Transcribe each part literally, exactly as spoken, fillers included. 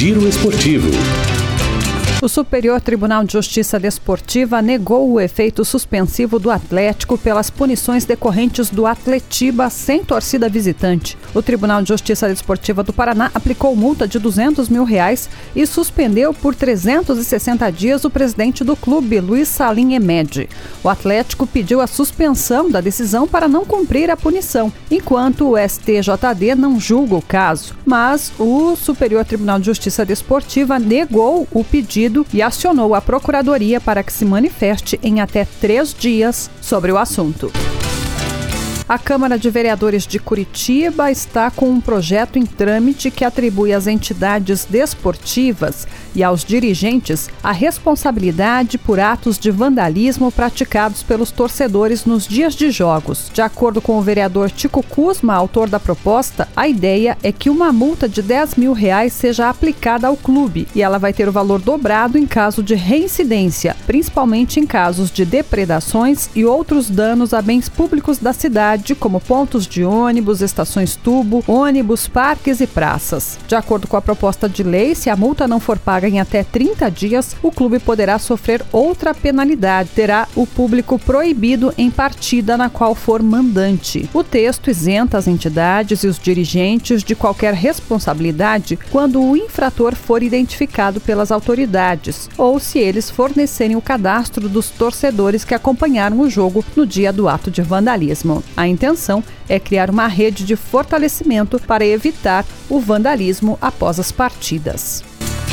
Giro Esportivo. O Superior Tribunal de Justiça Desportiva negou o efeito suspensivo do Atlético pelas punições decorrentes do Atletiba sem torcida visitante. O Tribunal de Justiça Desportiva do Paraná aplicou multa de duzentos mil reais e suspendeu por trezentos e sessenta dias o presidente do clube, Luiz Salim Emed. O Atlético pediu a suspensão da decisão para não cumprir a punição, enquanto o S T J D não julga o caso. Mas o Superior Tribunal de Justiça Desportiva negou o pedido e acionou a Procuradoria para que se manifeste em até três dias sobre o assunto. A Câmara de Vereadores de Curitiba está com um projeto em trâmite que atribui às entidades desportivas e aos dirigentes a responsabilidade por atos de vandalismo praticados pelos torcedores nos dias de jogos. De acordo com o vereador Tico Kuzma, autor da proposta, a ideia é que uma multa de dez mil reais seja aplicada ao clube e ela vai ter o valor dobrado em caso de reincidência, principalmente em casos de depredações e outros danos a bens públicos da cidade, como pontos de ônibus, estações tubo, ônibus, parques e praças. De acordo com a proposta de lei, se a multa não for paga em até trinta dias, o clube poderá sofrer outra penalidade. Terá o público proibido em partida na qual for mandante. O texto isenta as entidades e os dirigentes de qualquer responsabilidade quando o infrator for identificado pelas autoridades ou se eles fornecerem o cadastro dos torcedores que acompanharam o jogo no dia do ato de vandalismo. A intenção é criar uma rede de fortalecimento para evitar o vandalismo após as partidas.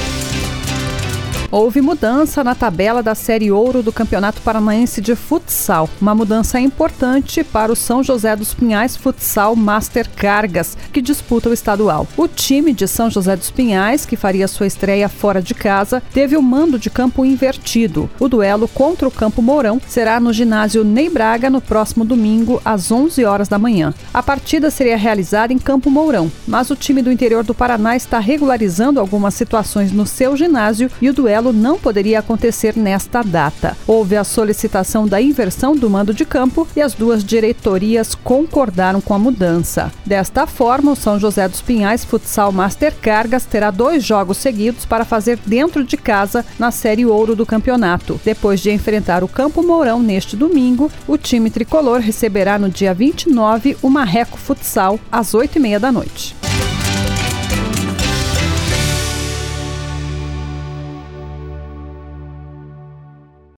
Houve mudança na tabela da Série Ouro do Campeonato Paranaense de Futsal. Uma mudança importante para o São José dos Pinhais Futsal Master Cargas, que disputa o estadual. O time de São José dos Pinhais, que faria sua estreia fora de casa, teve o mando de campo invertido. O duelo contra o Campo Mourão será no ginásio Ney Braga no próximo domingo, às onze horas da manhã. A partida seria realizada em Campo Mourão, mas o time do interior do Paraná está regularizando algumas situações no seu ginásio e o duelo não poderia acontecer nesta data. Houve a solicitação da inversão do mando de campo e as duas diretorias concordaram com a mudança. Desta forma, o São José dos Pinhais Futsal Master Cargas terá dois jogos seguidos para fazer dentro de casa na Série Ouro do campeonato. Depois de enfrentar o Campo Mourão neste domingo, o time tricolor receberá no dia vinte e nove o Marreco Futsal às oito e meia da noite.